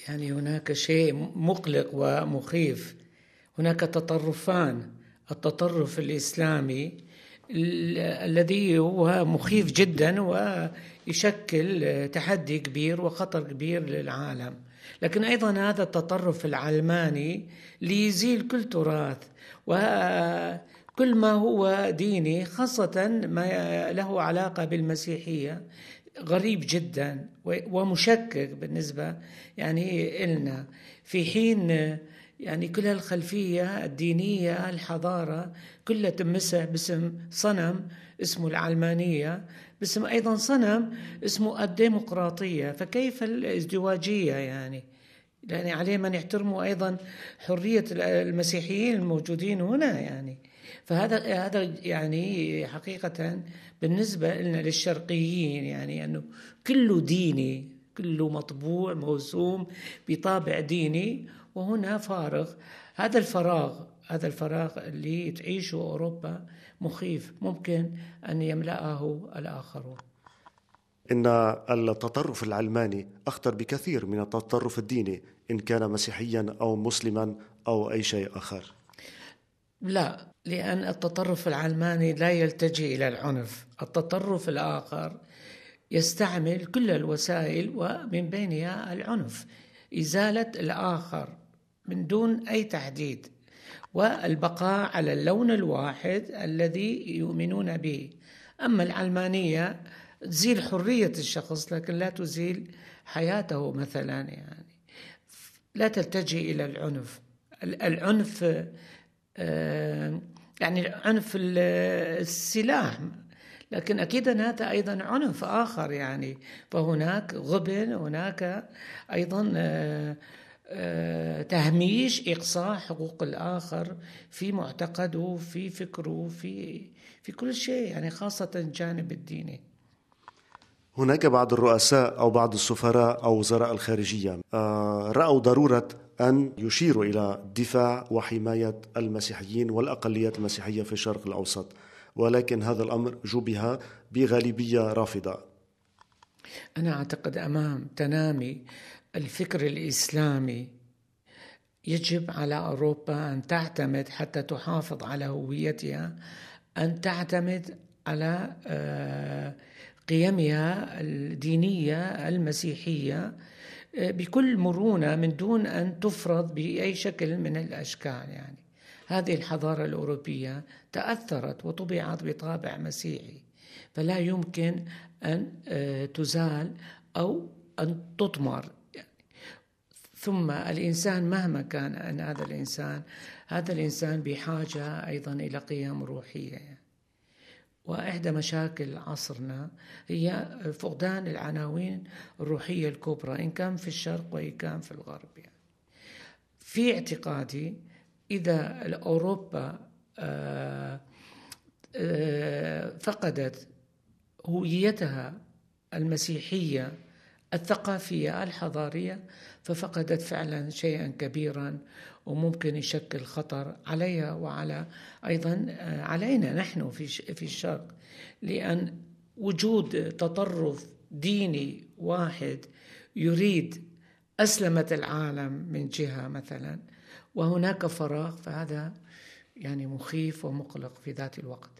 يعني هناك شيء مقلق ومخيف. هناك تطرفان: التطرف الإسلامي الذي هو مخيف جدا ويشكل تحدي كبير وخطر كبير للعالم، لكن أيضا هذا التطرف العلماني ليزيل كل تراث وكل ما هو ديني، خاصة ما له علاقة بالمسيحية، غريب جدا ومشكك بالنسبة يعني إلنا، في حين يعني كل الخلفية الدينية الحضارة كلها تمسح باسم صنم اسمه العلمانية، باسم أيضا صنم اسمه الديمقراطية. فكيف الازدواجية يعني عليه من يحترموا أيضا حرية المسيحيين الموجودين هنا يعني. فهذا يعني حقيقة بالنسبة لنا للشرقيين يعني أنه كله ديني، كله مطبوع موسوم بطابع ديني، وهنا فارغ. هذا الفراغ اللي تعيشه أوروبا مخيف، ممكن أن يملأه الآخرون. إن التطرف العلماني أخطر بكثير من التطرف الديني، إن كان مسيحيا أو مسلما أو أي شيء آخر. لا، لأن التطرف العلماني لا يلتجئ إلى العنف. التطرف الآخر يستعمل كل الوسائل ومن بينها العنف، إزالة الآخر من دون أي تحديد، والبقاء على اللون الواحد الذي يؤمنون به. أما العلمانية تزيل حرية الشخص لكن لا تزيل حياته مثلا، يعني لا تلتجئ إلى العنف. العنف يعني عنف السلاح، لكن أكيد هذا أيضا عنف آخر يعني. فهناك غبن، هناك أيضا تهميش، إقصاء حقوق الآخر في معتقده، في فكره، في كل شيء يعني، خاصة الجانب الديني. هناك بعض الرؤساء أو بعض السفراء أو وزراء الخارجية رأوا ضرورة أن يشيروا إلى الدفاع وحماية المسيحيين والأقليات المسيحية في الشرق الأوسط، ولكن هذا الأمر جوبها بغالبية رافضة. أنا أعتقد أمام تنامي الفكر الإسلامي يجب على أوروبا أن تعتمد حتى تحافظ على هويتها، أن تعتمد على قيمها الدينية المسيحية بكل مرونة من دون أن تفرض بأي شكل من الأشكال. يعني هذه الحضارة الأوروبية تأثرت وطبعت بطابع مسيحي، فلا يمكن أن تزال أو أن تطمر. ثم الإنسان مهما كان أن هذا الإنسان بحاجة أيضا إلى قيم روحية يعني. وإحدى مشاكل عصرنا هي فقدان العناوين الروحية الكبرى، إن كان في الشرق وإن كان في الغرب يعني. في اعتقادي إذا أوروبا فقدت هويتها المسيحية الثقافية الحضارية، ففقدت فعلا شيئا كبيرا وممكن يشكل خطر عليها وعلى أيضا علينا نحن في الشرق، لأن وجود تطرف ديني واحد يريد أسلمة العالم من جهة مثلا، وهناك فراغ، فهذا يعني مخيف ومقلق في ذات الوقت.